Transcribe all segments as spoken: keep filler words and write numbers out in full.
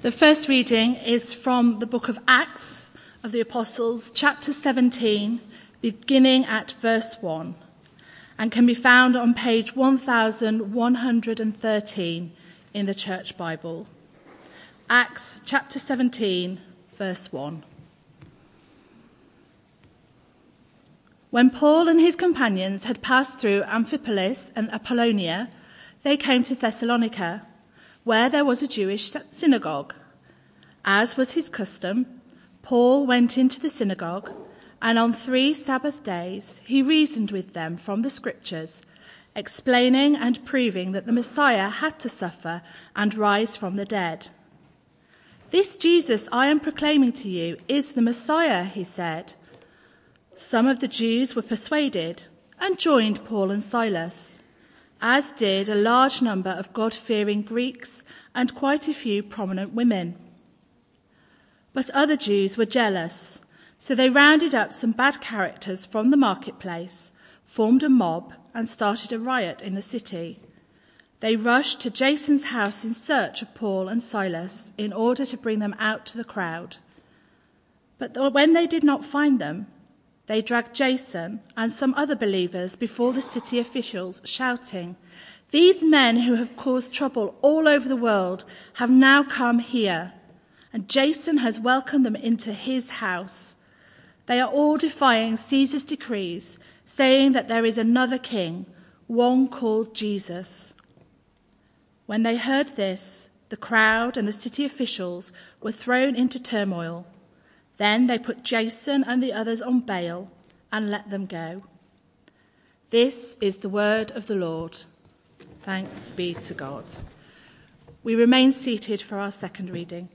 The first reading is from the book of Acts of the Apostles, chapter seventeen, beginning at verse one, and can be found on page one thousand one hundred thirteen in the Church Bible. Acts chapter seventeen, verse one. When Paul and his companions had passed through Amphipolis and Apollonia, they came to Thessalonica, where there was a Jewish synagogue. As was his custom, Paul went into the synagogue, and on three Sabbath days he reasoned with them from the Scriptures, explaining and proving that the Messiah had to suffer and rise from the dead. "This Jesus I am proclaiming to you is the Messiah," he said. Some of the Jews were persuaded and joined Paul and Silas, as did a large number of God-fearing Greeks and quite a few prominent women. But other Jews were jealous, so they rounded up some bad characters from the marketplace, formed a mob, and started a riot in the city. They rushed to Jason's house in search of Paul and Silas in order to bring them out to the crowd. But when they did not find them, they dragged Jason and some other believers before the city officials, shouting, "These men who have caused trouble all over the world have now come here, and Jason has welcomed them into his house. They are all defying Caesar's decrees, saying that there is another king, one called Jesus." When they heard this, the crowd and the city officials were thrown into turmoil. Then they put Jason and the others on bail and let them go. This is the word of the Lord. Thanks be to God. We remain seated for our second reading.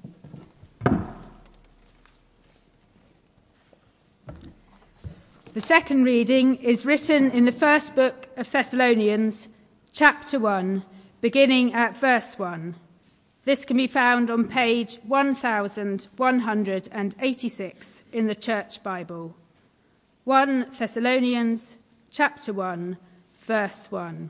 The second reading is written in the first book of Thessalonians, chapter one, beginning at verse one. This can be found on page one thousand one hundred eighty-six in the Church Bible. First Thessalonians, chapter one, verse one.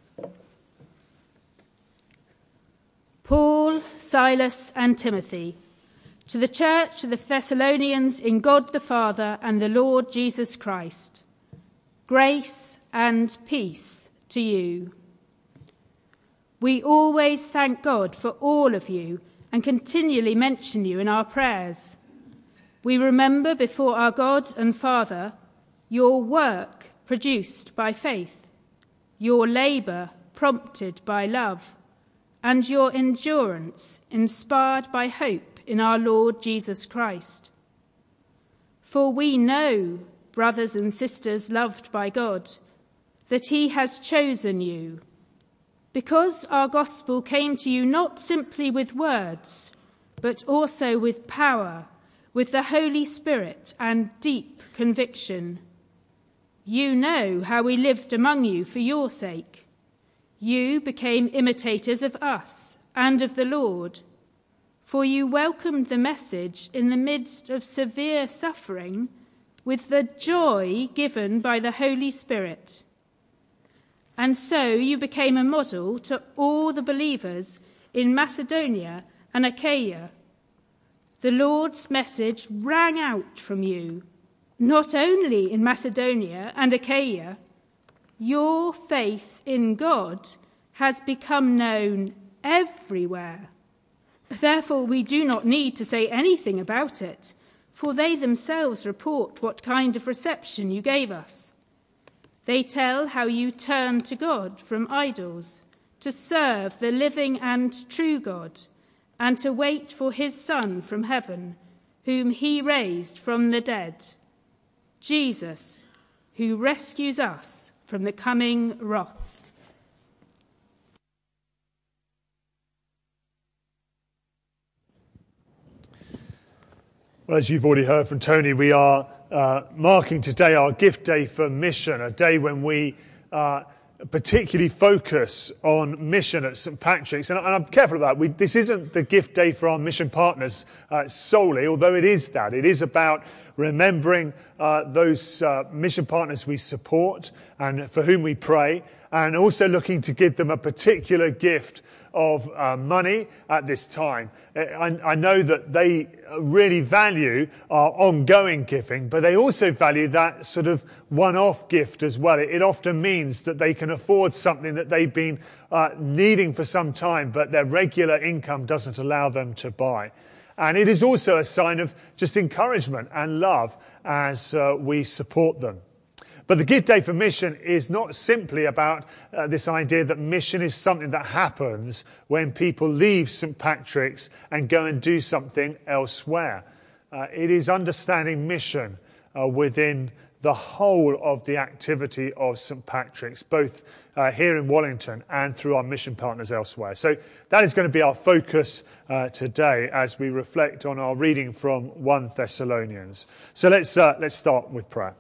Paul, Silas, and Timothy, to the church of the Thessalonians in God the Father and the Lord Jesus Christ, grace and peace to you. We always thank God for all of you and continually mention you in our prayers. We remember before our God and Father your work produced by faith, your labour prompted by love, and your endurance inspired by hope in our Lord Jesus Christ. For we know, brothers and sisters loved by God, that he has chosen you, because our gospel came to you not simply with words, but also with power, with the Holy Spirit and deep conviction. You know how we lived among you for your sake. You became imitators of us and of the Lord, for you welcomed the message in the midst of severe suffering with the joy given by the Holy Spirit. And so you became a model to all the believers in Macedonia and Achaia. The Lord's message rang out from you, not only in Macedonia and Achaia. Your faith in God has become known everywhere. Therefore, we do not need to say anything about it, for they themselves report what kind of reception you gave us. They tell how you turned to God from idols, to serve the living and true God, and to wait for his Son from heaven, whom he raised from the dead, Jesus, who rescues us from the coming wrath. Well, as you've already heard from Tony, we are uh, marking today our gift day for mission, a day when we uh, particularly focus on mission at St Patrick's. And, and I'm careful about that. We, this isn't the gift day for our mission partners uh, solely, although it is that. It is about remembering uh, those uh, mission partners we support and for whom we pray, and also looking to give them a particular gift of uh, money at this time. I, I know that they really value our ongoing giving, but they also value that sort of one-off gift as well. It, it often means that they can afford something that they've been uh, needing for some time, but their regular income doesn't allow them to buy. And it is also a sign of just encouragement and love as uh, we support them. But the Gift Day for Mission is not simply about uh, this idea that mission is something that happens when people leave Saint Patrick's and go and do something elsewhere. Uh, it is understanding mission uh, within the whole of the activity of Saint Patrick's, both uh, here in Wallington and through our mission partners elsewhere. So that is going to be our focus uh, today as we reflect on our reading from First Thessalonians. So let's uh, let's start with prayer.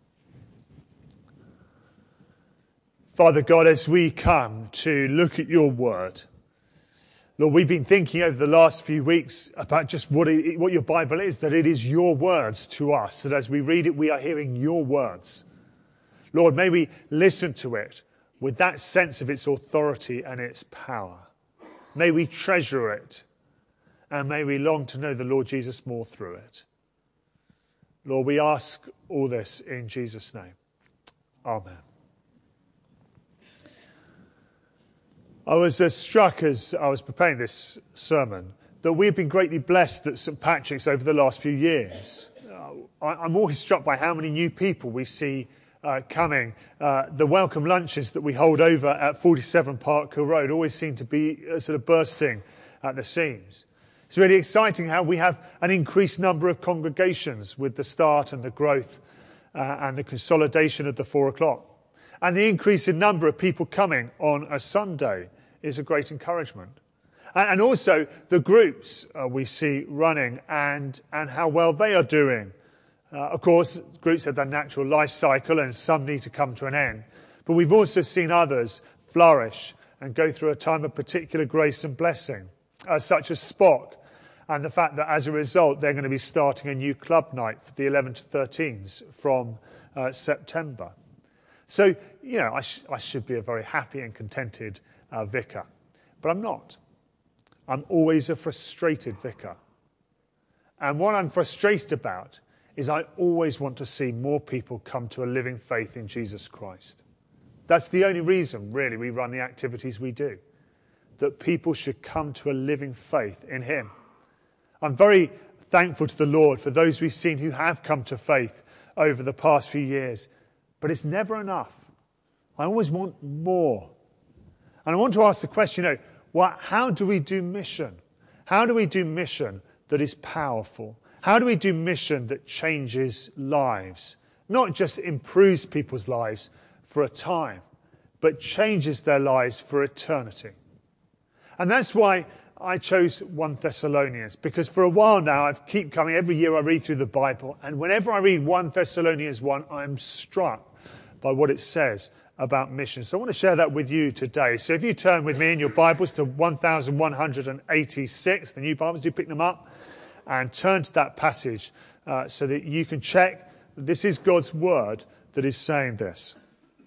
Father God, as we come to look at your word, Lord, we've been thinking over the last few weeks about just what, it, what your Bible is, that it is your words to us, that as we read it, we are hearing your words. Lord, may we listen to it with that sense of its authority and its power. May we treasure it, and may we long to know the Lord Jesus more through it. Lord, we ask all this in Jesus' name. Amen. I was uh, struck as I was preparing this sermon that we've been greatly blessed at Saint Patrick's over the last few years. Uh, I, I'm always struck by how many new people we see uh, coming. Uh, the welcome lunches that we hold over at forty-seven Park Hill Road always seem to be uh, sort of bursting at the seams. It's really exciting how we have an increased number of congregations with the start and the growth uh, and the consolidation of the four o'clock. And the increase in number of people coming on a Sunday is a great encouragement. And, and also the groups uh, we see running and, and how well they are doing. Uh, of course, groups have their natural life cycle and some need to come to an end. But we've also seen others flourish and go through a time of particular grace and blessing, uh, such as Spock, and the fact that as a result they're going to be starting a new club night for the eleven to thirteens from uh, September. So, you know, I, sh- I should be a very happy and contented uh, vicar. But I'm not. I'm always a frustrated vicar. And what I'm frustrated about is I always want to see more people come to a living faith in Jesus Christ. That's the only reason, really, we run the activities we do. That people should come to a living faith in him. I'm very thankful to the Lord for those we've seen who have come to faith over the past few years. But it's never enough. I always want more. And I want to ask the question, you know, what, how do we do mission? How do we do mission that is powerful? How do we do mission that changes lives? Not just improves people's lives for a time, but changes their lives for eternity. And that's why I chose First Thessalonians, because for a while now I keep coming, every year I read through the Bible, and whenever I read First Thessalonians one, I'm struck by what it says about mission. So I want to share that with you today. So if you turn with me in your Bibles to eleven eighty-six, the new Bibles, do pick them up and turn to that passage uh, so that you can check that this is God's word that is saying this.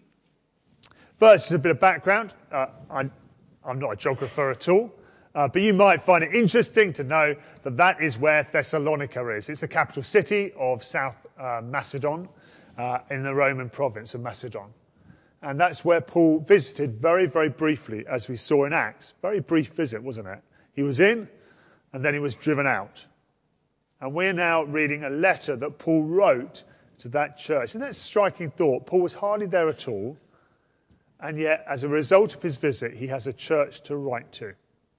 First, just a bit of background. Uh, I, I'm not a geographer at all. Uh, but you might find it interesting to know that that is where Thessalonica is. It's the capital city of South uh, Macedon uh, in the Roman province of Macedon. And that's where Paul visited very, very briefly, as we saw in Acts. Very brief visit, wasn't it? He was in, and then he was driven out. And we're now reading a letter that Paul wrote to that church. And that's a striking thought. Paul was hardly there at all, and yet, as a result of his visit, he has a church to write to.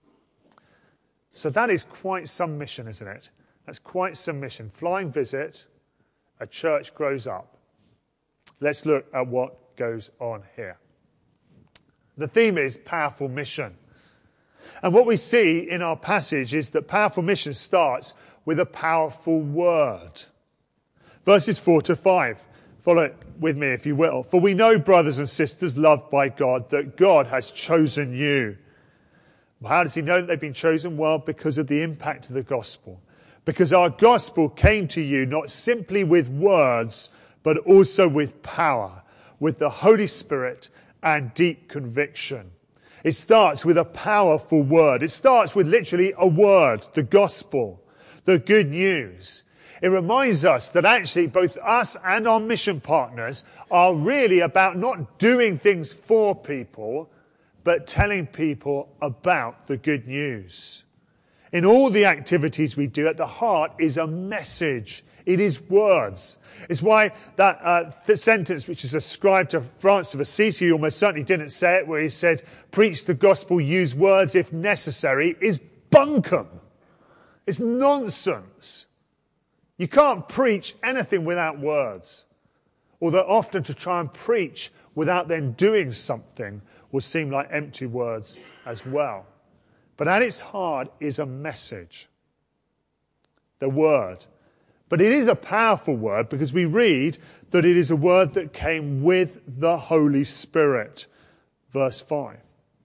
So that is quite some mission, isn't it? That's quite some mission. Flying visit, a church grows up. Let's look at what goes on here. The theme is powerful mission. And what we see in our passage is that powerful mission starts with a powerful word. Verses four to five. Follow it with me if you will. For we know, brothers and sisters, loved by God, that God has chosen you. How does he know that they've been chosen? Well, because of the impact of the gospel. Because our gospel came to you not simply with words, but also with power, with the Holy Spirit and deep conviction. It starts with a powerful word. It starts with literally a word, the gospel, the good news. It reminds us that actually both us and our mission partners are really about not doing things for people, but telling people about the good news. In all the activities we do, at the heart is a message. It is words. It's why that uh, the sentence which is ascribed to Francis of Assisi, he almost certainly didn't say it, where he said, preach the gospel, use words if necessary, is bunkum. It's nonsense. You can't preach anything without words. Although often to try and preach without then doing something will seem like empty words as well. But at its heart is a message. The word. But it is a powerful word because we read that it is a word that came with the Holy Spirit. Verse five.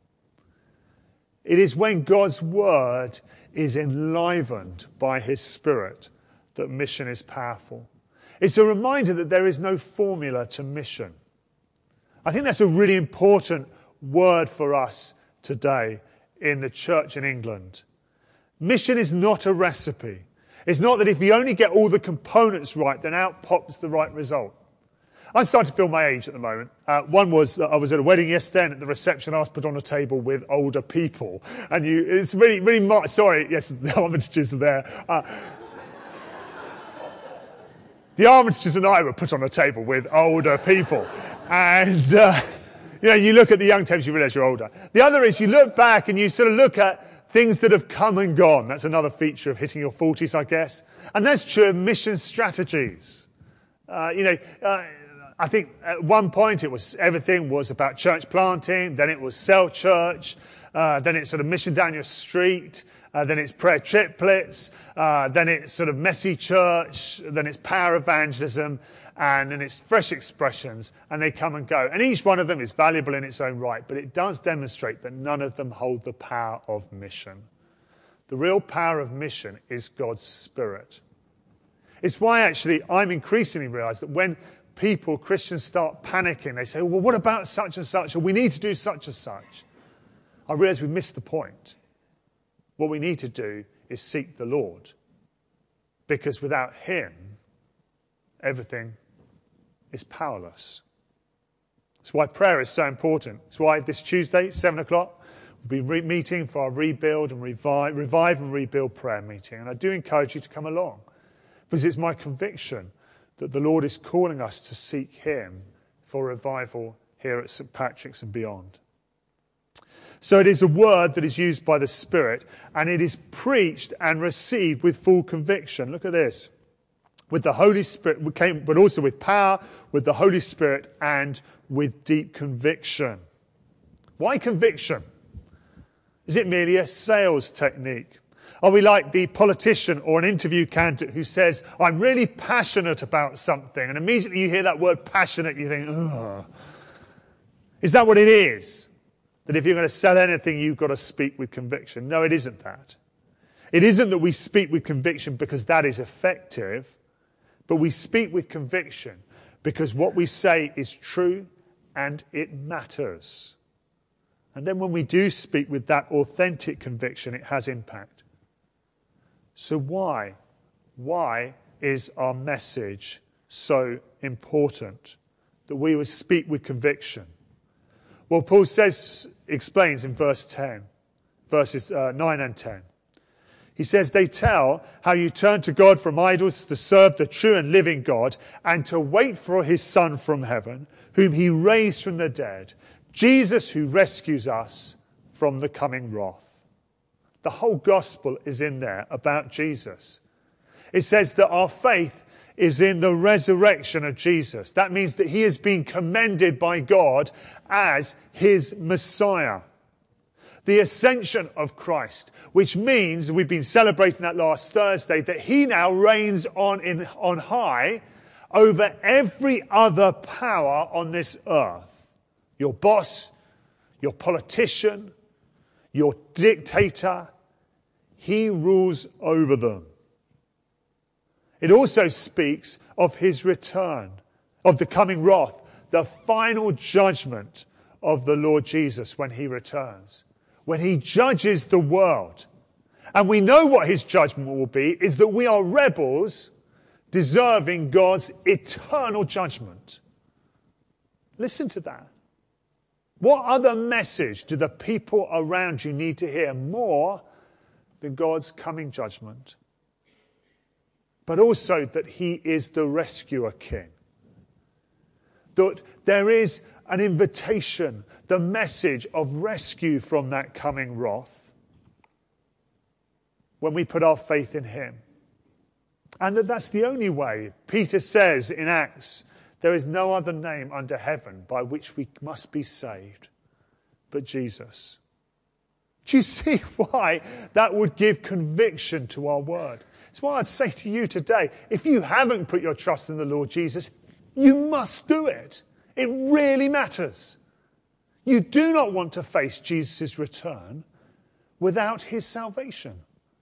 It is when God's word is enlivened by his Spirit that mission is powerful. It's a reminder that there is no formula to mission. I think that's a really important word for us today in the church in England. Mission is not a recipe. It's not that if you only get all the components right, then out pops the right result. I'm starting to feel my age at the moment. Uh, one was that I was at a wedding yesterday, and at the reception I was put on a table with older people. And you, it's really, really, mar- sorry, yes, the Armitages are there. Uh, the Armitages and I were put on a table with older people. And, uh, you know, you look at the young tapes, you realise you're older. The other is you look back and you sort of look at things that have come and gone. That's another feature of hitting your forties, I guess. And that's true of mission strategies. Uh, you know, uh, I think at one point it was everything was about church planting, then it was cell church, uh, then it's sort of mission down your street, uh, then it's prayer triplets, uh, then it's sort of messy church, then it's power evangelism, and then it's fresh expressions, and they come and go. And each one of them is valuable in its own right, but it does demonstrate that none of them hold the power of mission. The real power of mission is God's Spirit. It's why actually I'm increasingly realised that when people, Christians, start panicking, they say, well, what about such and such, or we need to do such and such. I realise we've missed the point. What we need to do is seek the Lord, because without him, everything is powerless. That's why prayer is so important. It's why this Tuesday, seven o'clock, we'll be re- meeting for our Rebuild and Revive, Revive and Rebuild prayer meeting. And I do encourage you to come along, because it's my conviction that the Lord is calling us to seek him for revival here at St Patrick's and beyond. So it is a word that is used by the Spirit, and it is preached and received with full conviction. Look at this. With the Holy Spirit, we came, but also with power, with the Holy Spirit, and with deep conviction. Why conviction? Is it merely a sales technique? Are we like the politician or an interview candidate who says, I'm really passionate about something, and immediately you hear that word passionate, you think, ugh. Is that what it is? That if you're going to sell anything, you've got to speak with conviction? No, it isn't that. It isn't that we speak with conviction because that is effective, but we speak with conviction because what we say is true and it matters. And then when we do speak with that authentic conviction, it has impact. So why? Why is our message so important that we would speak with conviction? Well, Paul says, explains in verse ten, verses uh, nine and ten. He says, they tell how you turn to God from idols to serve the true and living God and to wait for his Son from heaven, whom he raised from the dead, Jesus who rescues us from the coming wrath. The whole gospel is in there about Jesus. It says that our faith is in the resurrection of Jesus. That means that he has been commended by God as his Messiah. The ascension of Christ, which means we've been celebrating that last Thursday, that he now reigns on, in, on high over every other power on this earth. Your boss, your politician, your dictator, he rules over them. It also speaks of his return, of the coming wrath, the final judgment of the Lord Jesus when he returns, when he judges the world. And we know what his judgment will be, is that we are rebels deserving God's eternal judgment. Listen to that. What other message do the people around you need to hear more than God's coming judgment? But also that he is the rescuer king. That there is an invitation, the message of rescue from that coming wrath when we put our faith in him. And that that's the only way. Peter says in Acts, there is no other name under heaven by which we must be saved but Jesus. Do you see why that would give conviction to our word? It's why I'd say to you today, if you haven't put your trust in the Lord Jesus, you must do it. It really matters. You do not want to face Jesus' return without his salvation.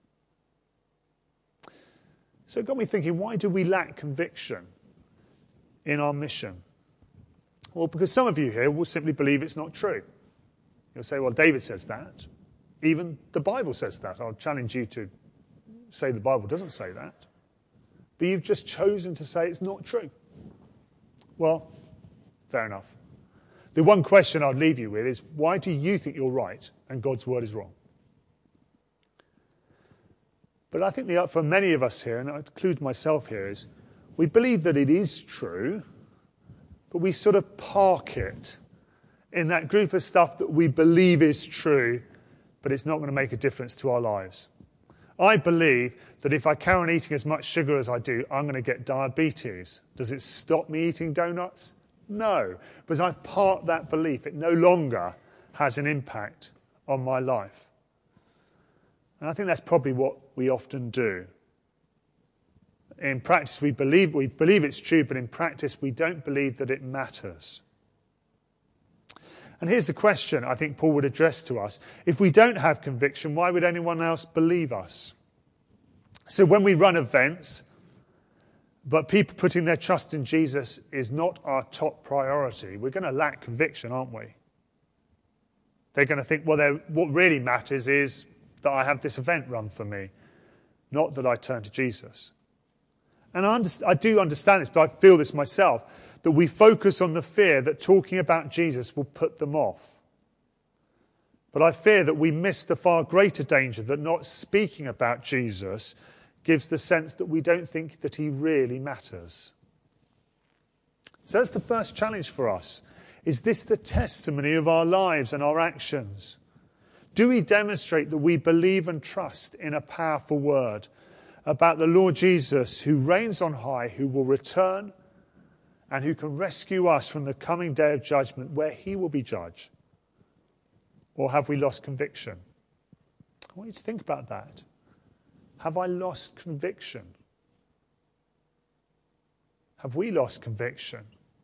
So it got me thinking, why do we lack conviction in our mission? Well, because some of you here will simply believe it's not true. You'll say, well, David says that. Even the Bible says that. I'll challenge you to say the Bible doesn't say that. But you've just chosen to say it's not true. Well, fair enough. The one question I'd leave you with is, why do you think you're right and God's word is wrong? But I think the, for many of us here, and I include myself here, is we believe that it is true, but we sort of park it in that group of stuff that we believe is true, but it's not going to make a difference to our lives. I believe that if I carry on eating as much sugar as I do, I'm going to get diabetes. Does it stop me eating donuts? No. Because I've parked that belief. It no longer has an impact on my life. And I think that's probably what we often do. In practice, we believe, we believe it's true, but in practice, we don't believe that it matters. And here's the question I think Paul would address to us. If we don't have conviction, why would anyone else believe us? So when we run events, but people putting their trust in Jesus is not our top priority, we're going to lack conviction, aren't we? They're going to think, well, what really matters is that I have this event run for me, not that I turn to Jesus. And I, understand, I do understand this, but I feel this myself, that we focus on the fear that talking about Jesus will put them off. But I fear that we miss the far greater danger that not speaking about Jesus gives the sense that we don't think that he really matters. So that's the first challenge for us. Is this the testimony of our lives and our actions? Do we demonstrate that we believe and trust in a powerful word about the Lord Jesus who reigns on high, who will return, and who can rescue us from the coming day of judgment where he will be judged? Or have we lost conviction? I want you to think about that. Have I lost conviction? Have we lost conviction?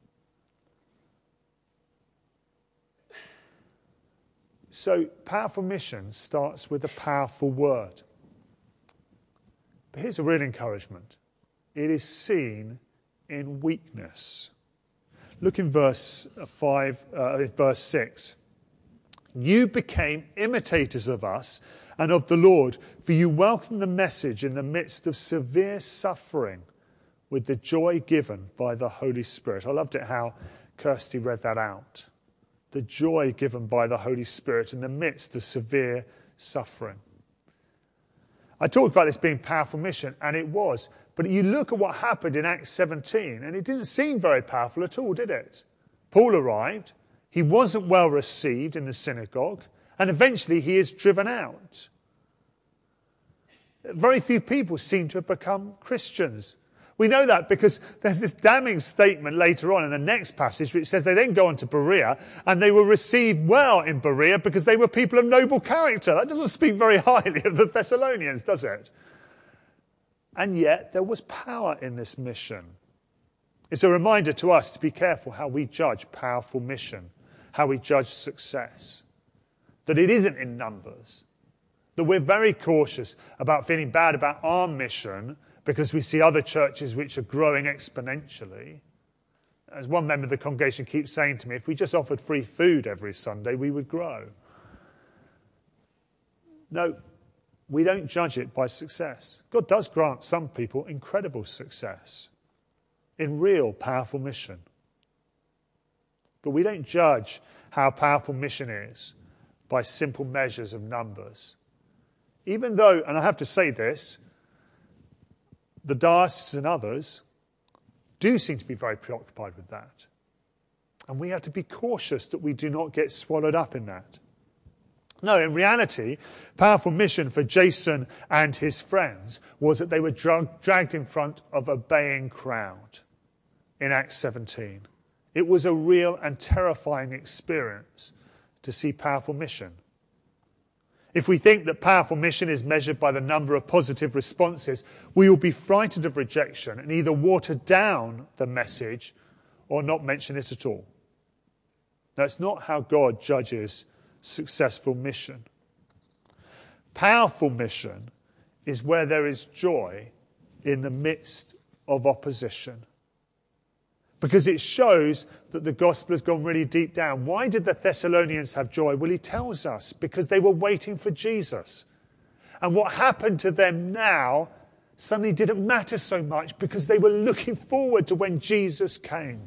So, powerful mission starts with a powerful word. But here's a real encouragement. It is seen in weakness. Look in verse five, uh, verse six. You became imitators of us and of the Lord, for you welcomed the message in the midst of severe suffering with the joy given by the Holy Spirit. I loved it how Kirsty read that out. The joy given by the Holy Spirit in the midst of severe suffering. I talked about this being powerful mission, and it was. But you look at what happened in Acts seventeen, and it didn't seem very powerful at all, did it? Paul arrived. He wasn't well received in the synagogue, and eventually he is driven out. Very few people seem to have become Christians. We know that because there's this damning statement later on in the next passage which says they then go on to Berea and they were received well in Berea because they were people of noble character. That doesn't speak very highly of the Thessalonians, does it? And yet there was power in this mission. It's a reminder to us to be careful how we judge powerful mission, how we judge success. That it isn't in numbers. That we're very cautious about feeling bad about our mission because we see other churches which are growing exponentially. As one member of the congregation keeps saying to me, if we just offered free food every Sunday, we would grow. No, we don't judge it by success. God does grant some people incredible success in real powerful mission. But we don't judge how powerful mission is by simple measures of numbers. Even though, and I have to say this, the diocese and others do seem to be very preoccupied with that. And we have to be cautious that we do not get swallowed up in that. No, in reality, powerful mission for Jason and his friends was that they were drug- dragged in front of a baying crowd in Acts seventeen. It was a real and terrifying experience to see powerful mission. If we think that powerful mission is measured by the number of positive responses, we will be frightened of rejection and either water down the message or not mention it at all. That's not how God judges successful mission. Powerful mission is where there is joy in the midst of opposition, because it shows that the gospel has gone really deep down. Why did the Thessalonians have joy? Well, he tells us, because they were waiting for Jesus. And what happened to them now suddenly didn't matter so much, because they were looking forward to when Jesus came.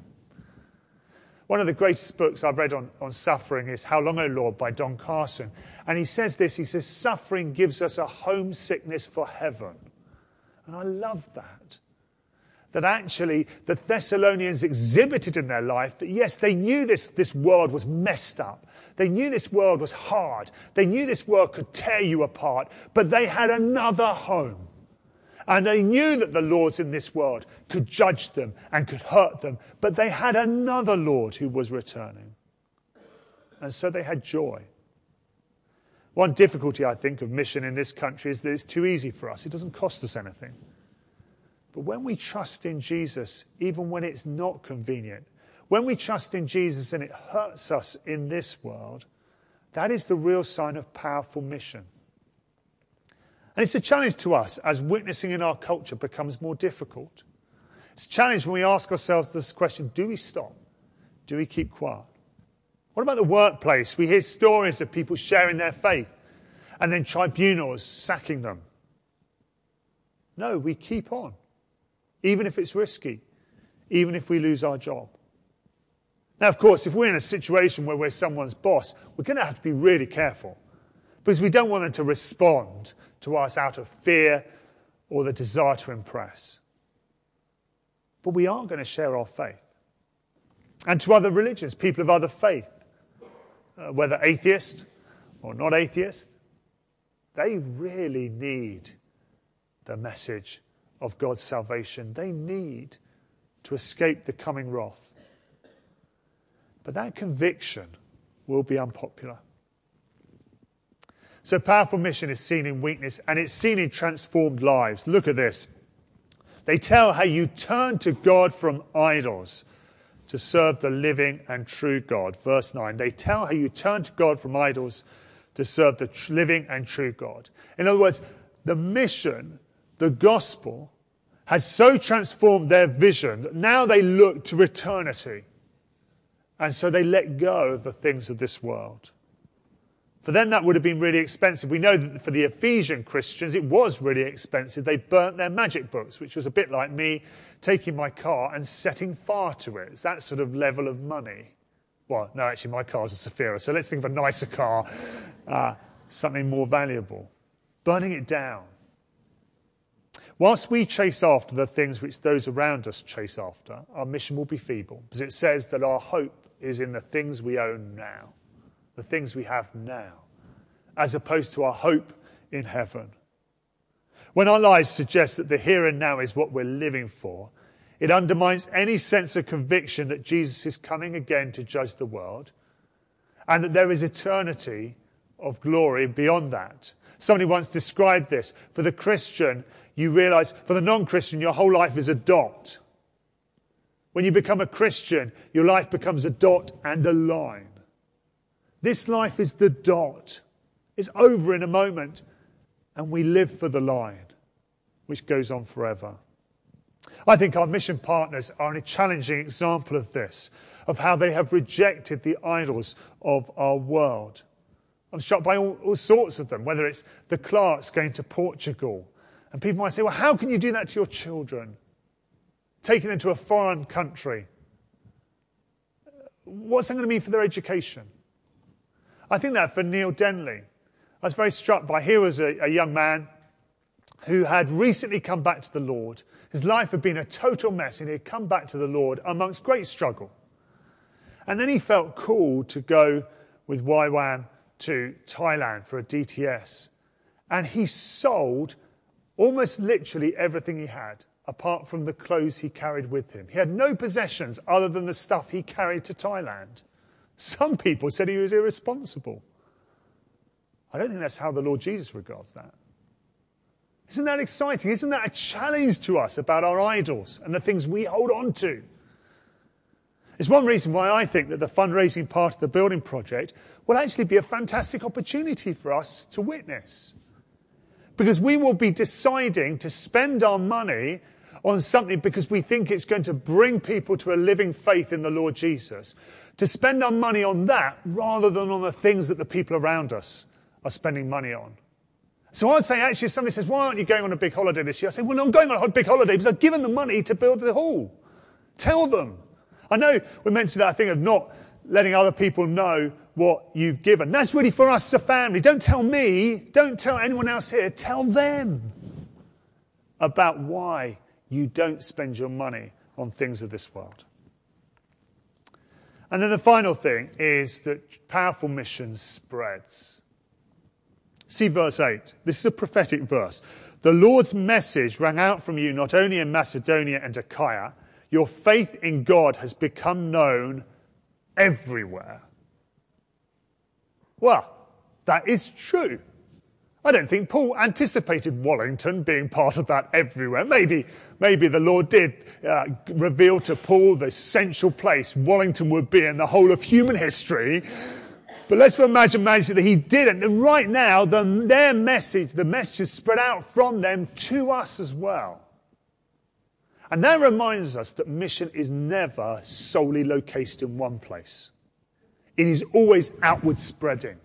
One of the greatest books I've read on, on suffering is How Long, O Lord by Don Carson. And he says this, he says, suffering gives us a homesickness for heaven. And I love that. That actually the Thessalonians exhibited in their life that, yes, they knew this, this world was messed up. They knew this world was hard. They knew this world could tear you apart. But they had another home. And they knew that the lords in this world could judge them and could hurt them. But they had another Lord who was returning. And so they had joy. One difficulty, I think, of mission in this country is that it's too easy for us. It doesn't cost us anything. But when we trust in Jesus, even when it's not convenient, when we trust in Jesus and it hurts us in this world, that is the real sign of powerful mission. And it's a challenge to us as witnessing in our culture becomes more difficult. It's a challenge when we ask ourselves this question, do we stop? Do we keep quiet? What about the workplace? We hear stories of people sharing their faith and then tribunals sacking them. No, we keep on. Even if it's risky, even if we lose our job. Now, of course, if we're in a situation where we're someone's boss, we're going to have to be really careful, because we don't want them to respond to us out of fear or the desire to impress. But we are going to share our faith. And to other religions, people of other faith, uh, whether atheist or not atheist, they really need the message of God's salvation. They need to escape the coming wrath. But that conviction will be unpopular. So powerful mission is seen in weakness, and it's seen in transformed lives. Look at this. They tell how you turn to God from idols to serve the living and true God. Verse nine, they tell how you turn to God from idols to serve the tr- living and true God. In other words, the mission, the gospel, has so transformed their vision that now they look to eternity. And so they let go of the things of this world. For them, that would have been really expensive. We know that for the Ephesian Christians, it was really expensive. They burnt their magic books, which was a bit like me taking my car and setting fire to it. It's that sort of level of money. Well, no, actually, my car's a Sephira, so let's think of a nicer car, uh, something more valuable. Burning it down. Whilst we chase after the things which those around us chase after, our mission will be feeble, because it says that our hope is in the things we own now, the things we have now, as opposed to our hope in heaven. When our lives suggest that the here and now is what we're living for, it undermines any sense of conviction that Jesus is coming again to judge the world, and that there is eternity of glory beyond that. Somebody once described this. For the Christian, you realize, for the non-Christian, your whole life is a dot. When you become a Christian, your life becomes a dot and a line. This life is the dot. It's over in a moment. And we live for the line, which goes on forever. I think our mission partners are a challenging example of this, of how they have rejected the idols of our world. I'm struck by all, all sorts of them, whether it's the Clarks going to Portugal. And people might say, well, how can you do that to your children? Taking them to a foreign country. What's that going to mean for their education? I think that for Neil Denley. I was very struck by, here was a, a young man who had recently come back to the Lord. His life had been a total mess and he had come back to the Lord amongst great struggle. And then he felt called to go with Y WAM to Thailand for a D T S. And he sold almost literally everything he had, apart from the clothes he carried with him. He had no possessions other than the stuff he carried to Thailand. Some people said he was irresponsible. I don't think that's how the Lord Jesus regards that. Isn't that exciting? Isn't that a challenge to us about our idols and the things we hold on to? It's one reason why I think that the fundraising part of the building project will actually be a fantastic opportunity for us to witness. Because we will be deciding to spend our money on something because we think it's going to bring people to a living faith in the Lord Jesus. To spend our money on that rather than on the things that the people around us are spending money on. So I'd say, actually, if somebody says, why aren't you going on a big holiday this year? I say, well, I'm going on a big holiday because I've given them money to build the hall. Tell them. I know we mentioned that thing of not letting other people know what you've given. That's really for us as a family. Don't tell me, don't tell anyone else here. Tell them about why you don't spend your money on things of this world. And then the final thing is that powerful mission spreads. See verse eight. This is a prophetic verse. The Lord's message rang out from you not only in Macedonia and Achaia. Your faith in God has become known everywhere. Well, that is true. I don't think Paul anticipated Wallington being part of that everywhere. Maybe, maybe the Lord did uh, reveal to Paul the essential place Wallington would be in the whole of human history. But let's imagine, imagine that he didn't. And right now, the, their message, the message is spread out from them to us as well. And that reminds us that mission is never solely located in one place. It is always outward spreading.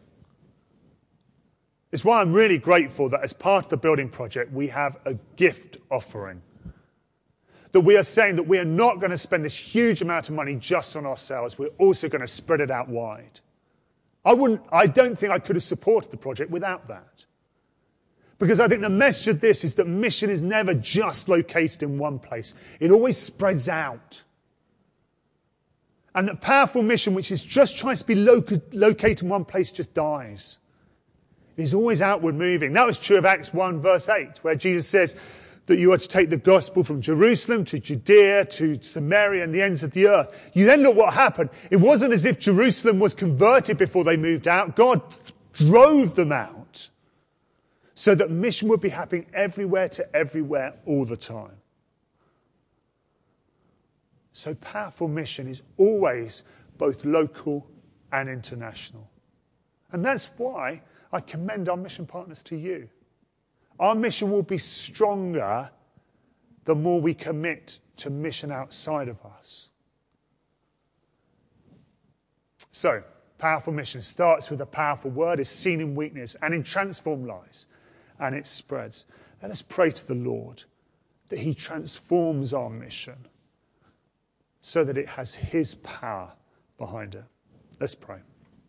It's why I'm really grateful that as part of the building project, we have a gift offering. That we are saying that we are not going to spend this huge amount of money just on ourselves. We're also going to spread it out wide. I wouldn't, I don't think I could have supported the project without that. Because I think the message of this is that mission is never just located in one place. It always spreads out. And that powerful mission, which is just trying to be loca- located in one place, just dies. It is always outward moving. That was true of Acts one verse eight, where Jesus says that you are to take the gospel from Jerusalem to Judea to Samaria and the ends of the earth. You then look what happened. It wasn't as if Jerusalem was converted before they moved out. God drove them out so that mission would be happening everywhere to everywhere all the time. So powerful mission is always both local and international. And that's why I commend our mission partners to you. Our mission will be stronger the more we commit to mission outside of us. So, powerful mission starts with a powerful word, is seen in weakness and in transformed lives, and it spreads. Let us pray to the Lord that he transforms our mission so that it has his power behind it. Let's pray.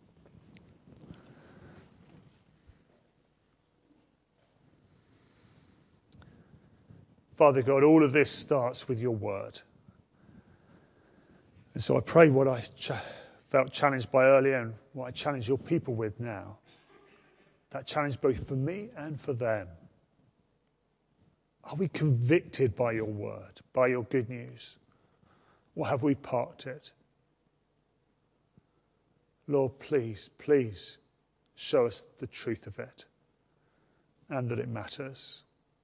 Father God, all of this starts with your word. And so I pray what I ch- felt challenged by earlier and what I challenge your people with now. That challenge both for me and for them. Are we convicted by your word, by your good news? Or have we parked it? Lord, please, please show us the truth of it and that it matters.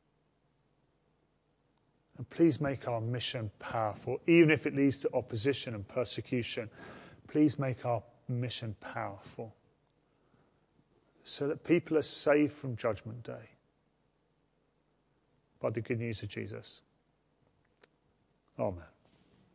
And please make our mission powerful, even if it leads to opposition and persecution. Please make our mission powerful so that people are saved from Judgment Day by the good news of Jesus. Amen.